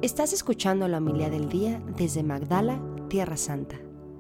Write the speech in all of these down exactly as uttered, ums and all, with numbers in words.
Estás escuchando la homilía del día desde Magdala, Tierra Santa.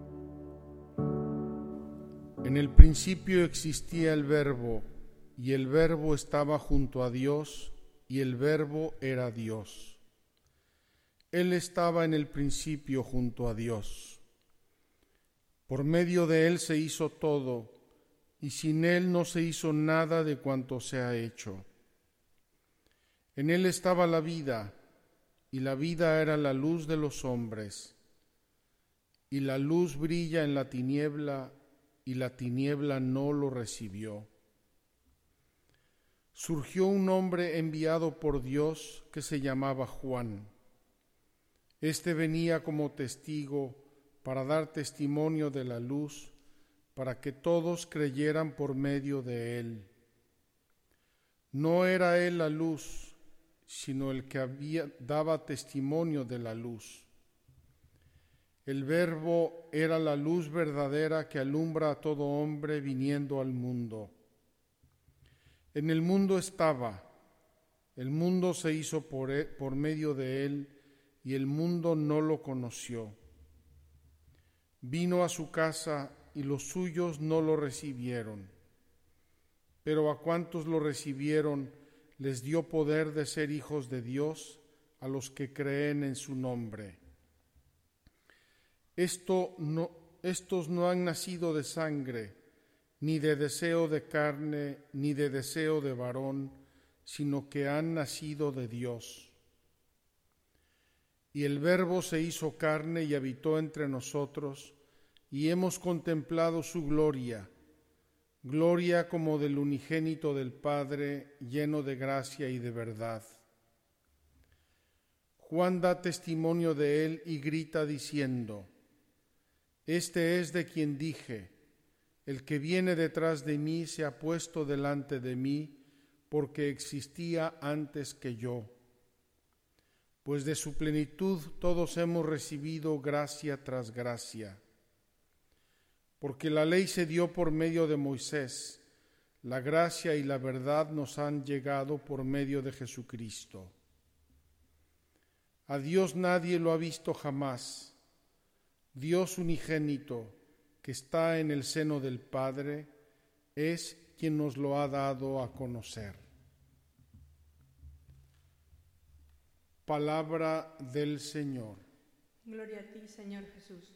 En el principio existía el Verbo, y el Verbo estaba junto a Dios, y el Verbo era Dios. Él estaba en el principio junto a Dios. Por medio de Él se hizo todo, y sin Él no se hizo nada de cuanto se ha hecho. En Él estaba la vida, y la vida era la luz de los hombres. Y la luz brilla en la tiniebla, y la tiniebla no lo recibió. Surgió un hombre enviado por Dios que se llamaba Juan. Este venía como testigo para dar testimonio de la luz, para que todos creyeran por medio de él. No era él la luz, sino el que había, daba testimonio de la luz. El Verbo era la luz verdadera que alumbra a todo hombre viniendo al mundo. En el mundo estaba, el mundo se hizo por, él, por medio de él, y el mundo no lo conoció. Vino a su casa y los suyos no lo recibieron, pero a cuantos lo recibieron les dio poder de ser hijos de Dios, a los que creen en su nombre. Esto no, estos no han nacido de sangre, ni de deseo de carne, ni de deseo de varón, sino que han nacido de Dios. Y el Verbo se hizo carne y habitó entre nosotros, y hemos contemplado su gloria, gloria como del unigénito del Padre, lleno de gracia y de verdad. Juan da testimonio de él y grita diciendo: Este es de quien dije, el que viene detrás de mí se ha puesto delante de mí, porque existía antes que yo. Pues de su plenitud todos hemos recibido gracia tras gracia. Porque la ley se dio por medio de Moisés, la gracia y la verdad nos han llegado por medio de Jesucristo. A Dios nadie lo ha visto jamás. Dios unigénito, que está en el seno del Padre, es quien nos lo ha dado a conocer. Palabra del Señor. Gloria a ti, Señor Jesús.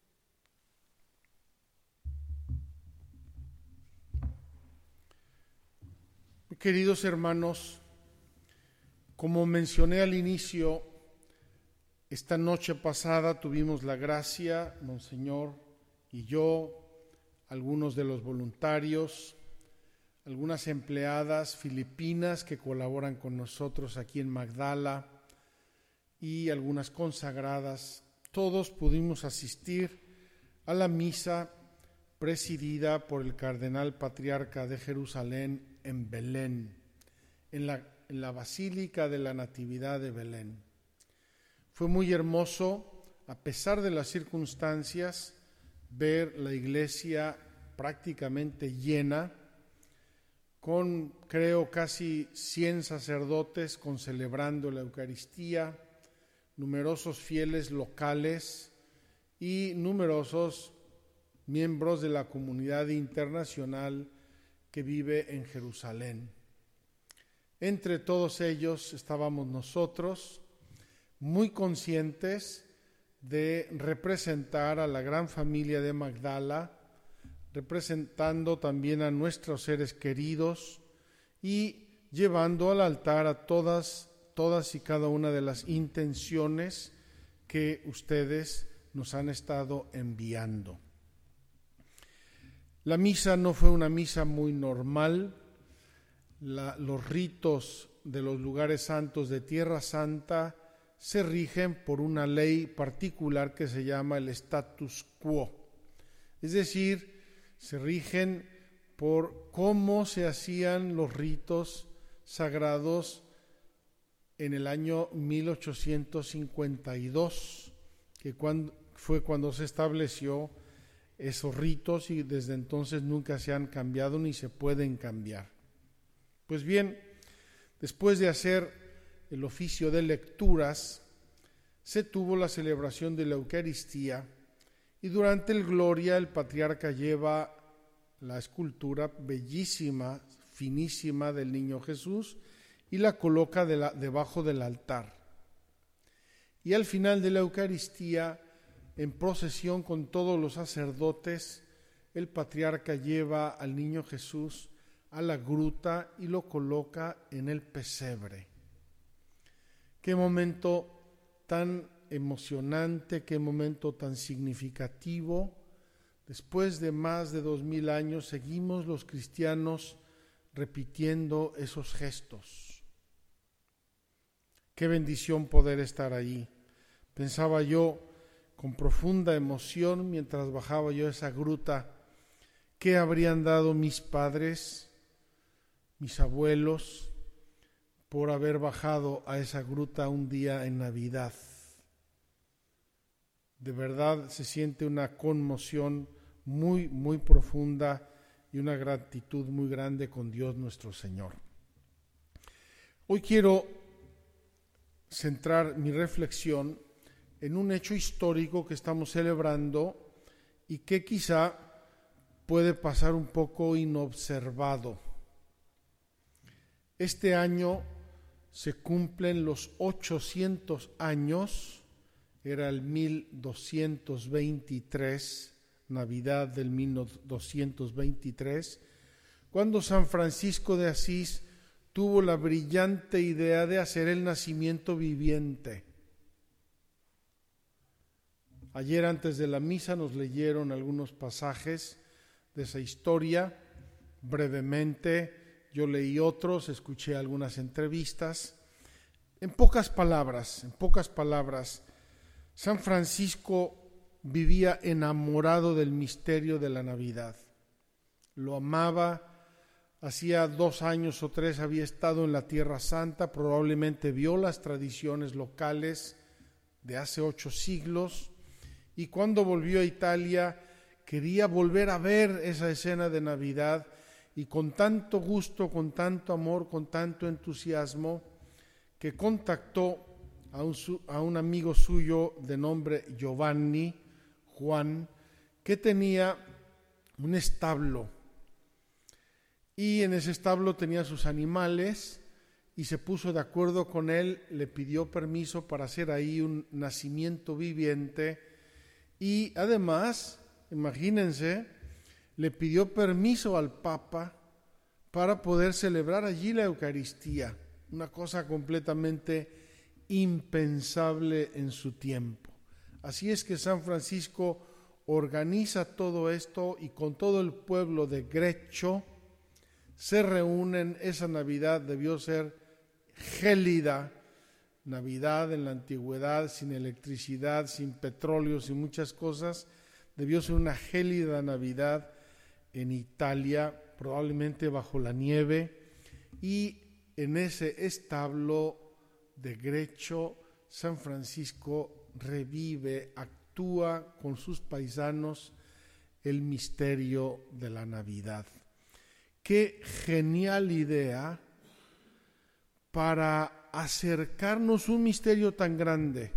Queridos hermanos, como mencioné al inicio, esta noche pasada tuvimos la gracia, Monseñor y yo, algunos de los voluntarios, algunas empleadas filipinas que colaboran con nosotros aquí en Magdala y algunas consagradas, todos pudimos asistir a la misa presidida por el cardenal patriarca de Jerusalén en Belén, en la, en la Basílica de la Natividad de Belén. Fue muy hermoso, a pesar de las circunstancias, ver la iglesia prácticamente llena, con, creo, casi cien sacerdotes con celebrando la Eucaristía, numerosos fieles locales y numerosos miembros de la comunidad internacional que vive en Jerusalén. Entre todos ellos estábamos nosotros, muy conscientes de representar a la gran familia de Magdala, representando también a nuestros seres queridos y llevando al altar a todas, todas y cada una de las intenciones que ustedes nos han estado enviando. La misa no fue una misa muy normal. La, los ritos de los lugares santos de Tierra Santa se rigen por una ley particular que se llama el status quo. Es decir, se rigen por cómo se hacían los ritos sagrados en el año mil ochocientos cincuenta y dos, que cuando, fue cuando se estableció esos ritos, y desde entonces nunca se han cambiado ni se pueden cambiar. Pues bien, después de hacer el oficio de lecturas, se tuvo la celebración de la Eucaristía y durante el Gloria el patriarca lleva la escultura bellísima, finísima del niño Jesús y la coloca de la, debajo del altar. Y al final de la Eucaristía, en procesión con todos los sacerdotes, el patriarca lleva al niño Jesús a la gruta y lo coloca en el pesebre. Qué momento tan emocionante, qué momento tan significativo. Después de más de dos mil años seguimos los cristianos repitiendo esos gestos. Qué bendición poder estar allí. Pensaba yo con profunda emoción mientras bajaba yo esa gruta, ¿qué habrían dado mis padres, mis abuelos, por haber bajado a esa gruta un día en Navidad? De verdad se siente una conmoción muy, muy profunda y una gratitud muy grande con Dios nuestro Señor. Hoy quiero centrar mi reflexión en un hecho histórico que estamos celebrando y que quizá puede pasar un poco inobservado. Este año se cumplen los ochocientos años, era el mil doscientos veintitrés, Navidad del mil doscientos veintitrés, cuando San Francisco de Asís tuvo la brillante idea de hacer el nacimiento viviente. Ayer antes de la misa nos leyeron algunos pasajes de esa historia, brevemente, yo leí otros, escuché algunas entrevistas. En pocas palabras, en pocas palabras, San Francisco vivía enamorado del misterio de la Navidad. Lo amaba, hacía dos años o tres había estado en la Tierra Santa, probablemente vio las tradiciones locales de hace ocho siglos, y cuando volvió a Italia quería volver a ver esa escena de Navidad, y con tanto gusto, con tanto amor, con tanto entusiasmo, que contactó a un, a un amigo suyo de nombre Giovanni, Juan, que tenía un establo, y en ese establo tenía sus animales, y se puso de acuerdo con él, le pidió permiso para hacer ahí un nacimiento viviente. Y además, imagínense, le pidió permiso al Papa para poder celebrar allí la Eucaristía, una cosa completamente impensable en su tiempo. Así es que San Francisco organiza todo esto y con todo el pueblo de Greccio se reúnen. Esa Navidad debió ser gélida, Navidad en la antigüedad, sin electricidad, sin petróleo, sin muchas cosas, debió ser una gélida Navidad en Italia, probablemente bajo la nieve, y en ese establo de Greccio, San Francisco revive, actúa con sus paisanos el misterio de la Navidad. Qué genial idea para acercarnos un misterio tan grande.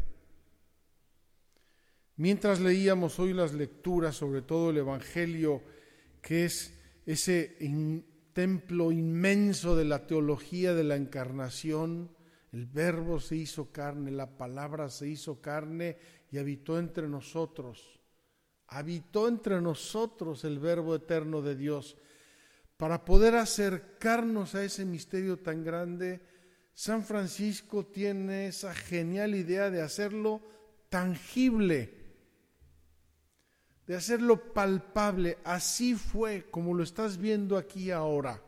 Mientras leíamos hoy las lecturas, sobre todo el Evangelio, que es ese in, templo inmenso de la teología de la encarnación, el Verbo se hizo carne, la palabra se hizo carne y habitó entre nosotros. Habitó entre nosotros el Verbo eterno de Dios. Para poder acercarnos a ese misterio tan grande, San Francisco tiene esa genial idea de hacerlo tangible, de hacerlo palpable. Así fue como lo estás viendo aquí ahora.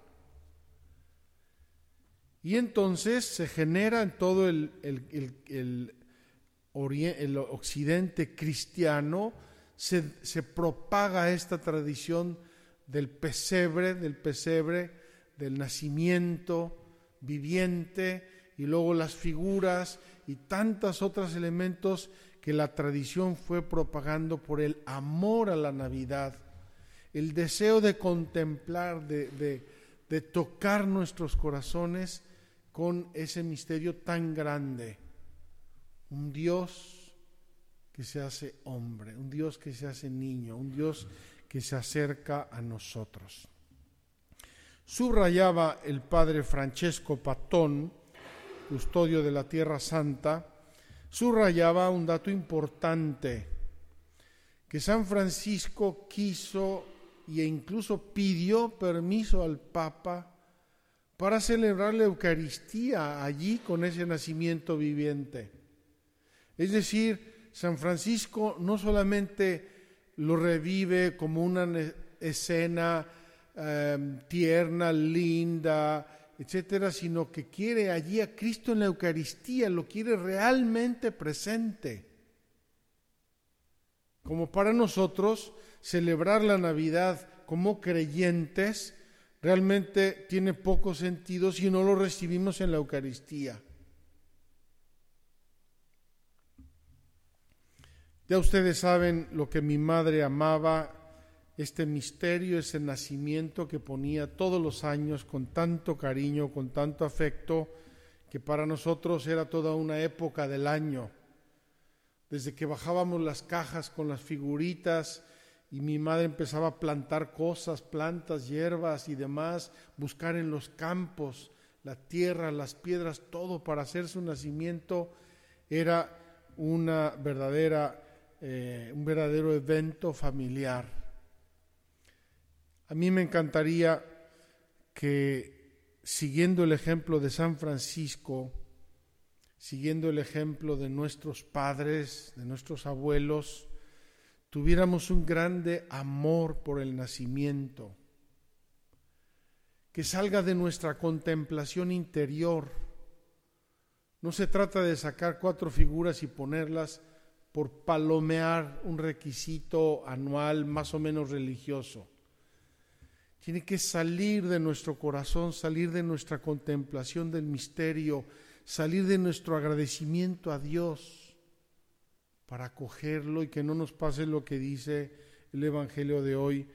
Y entonces se genera en todo el, el, el, el, orient, el occidente cristiano, se, se propaga esta tradición del pesebre, del pesebre, del nacimiento viviente, y luego las figuras y tantos otros elementos que la tradición fue propagando por el amor a la Navidad, el deseo de contemplar, de, de, de tocar nuestros corazones con ese misterio tan grande. un Dios que se hace hombre, un Dios que se hace niño, un Dios que se acerca a nosotros. Subrayaba el padre Francesco Patton, custodio de la Tierra Santa, subrayaba un dato importante, que San Francisco quiso e incluso pidió permiso al Papa para celebrar la Eucaristía allí con ese nacimiento viviente. Es decir, San Francisco no solamente lo revive como una escena eh, tierna, linda, etcétera, sino que quiere allí a Cristo en la Eucaristía, lo quiere realmente presente. Como para nosotros, celebrar la Navidad como creyentes realmente tiene poco sentido si no lo recibimos en la Eucaristía. Ya ustedes saben lo que mi madre amaba, este misterio, ese nacimiento que ponía todos los años con tanto cariño, con tanto afecto, que para nosotros era toda una época del año. Desde que bajábamos las cajas con las figuritas y mi madre empezaba a plantar cosas, plantas, hierbas y demás, buscar en los campos, la tierra, las piedras, todo para hacer su nacimiento, era una verdadera, eh, un verdadero evento familiar. A mí me encantaría que, siguiendo el ejemplo de San Francisco, siguiendo el ejemplo de nuestros padres, de nuestros abuelos, tuviéramos un grande amor por el nacimiento, que salga de nuestra contemplación interior. No se trata de sacar cuatro figuras y ponerlas por palomear un requisito anual más o menos religioso. Tiene que salir de nuestro corazón, salir de nuestra contemplación del misterio, salir de nuestro agradecimiento a Dios para acogerlo y que no nos pase lo que dice el Evangelio de hoy.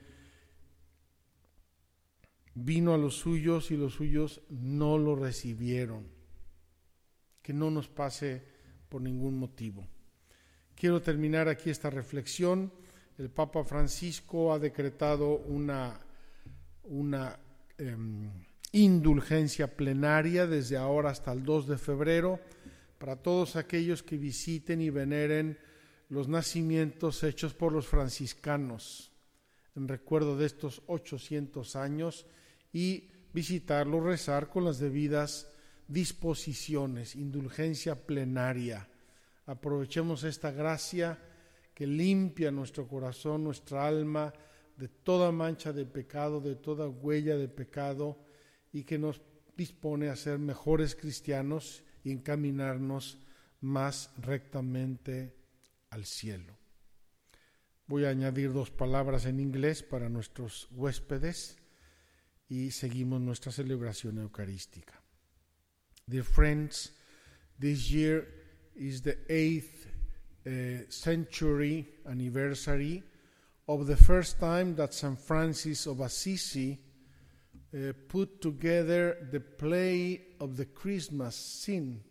Vino a los suyos y los suyos no lo recibieron. Que no nos pase por ningún motivo. Quiero terminar aquí esta reflexión. El Papa Francisco ha decretado una, una eh, indulgencia plenaria desde ahora hasta el dos de febrero para todos aquellos que visiten y veneren los nacimientos hechos por los franciscanos en recuerdo de estos ochocientos años y visitarlo, rezar con las debidas disposiciones, indulgencia plenaria. Aprovechemos esta gracia que limpia nuestro corazón, nuestra alma de toda mancha de pecado, de toda huella de pecado y que nos dispone a ser mejores cristianos y encaminarnos más rectamente al cielo. Voy a añadir dos palabras en inglés para nuestros huéspedes y seguimos nuestra celebración eucarística. Dear friends, this year is the eighth uh, century anniversary of the first time that Saint Francis of Assisi uh, put together the play of the Christmas scene.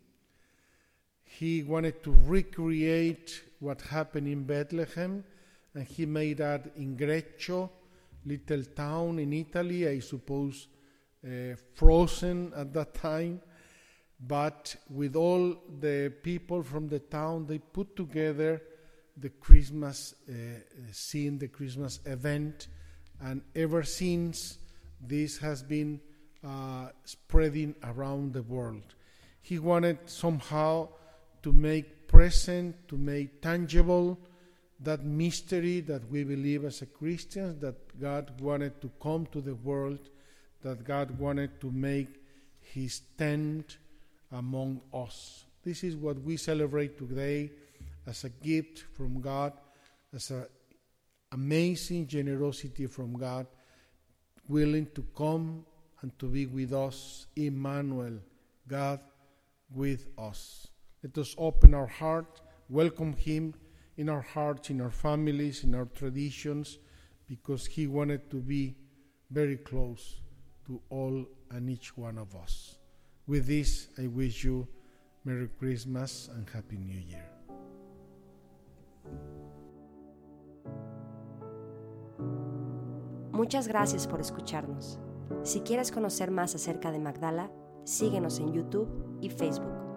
He wanted to recreate what happened in Bethlehem, and he made that in Greccio, little town in Italy, I suppose uh, frozen at that time. But with all the people from the town, they put together the Christmas uh, scene, the Christmas event, and ever since this has been uh, spreading around the world. He wanted somehow to make present, to make tangible that mystery that we believe as a Christians, that God wanted to come to the world, that God wanted to make his tent among us. This is what we celebrate today as a gift from God, as an amazing generosity from God, willing to come and to be with us, Emmanuel, God with us. Let us open our heart, welcome him in our hearts, in our families, in our traditions, because he wanted to be very close to all and each one of us. With this, I wish you Merry Christmas and Happy New Year. Muchas gracias por escucharnos. Si quieres conocer más acerca de Magdala, síguenos en YouTube y Facebook.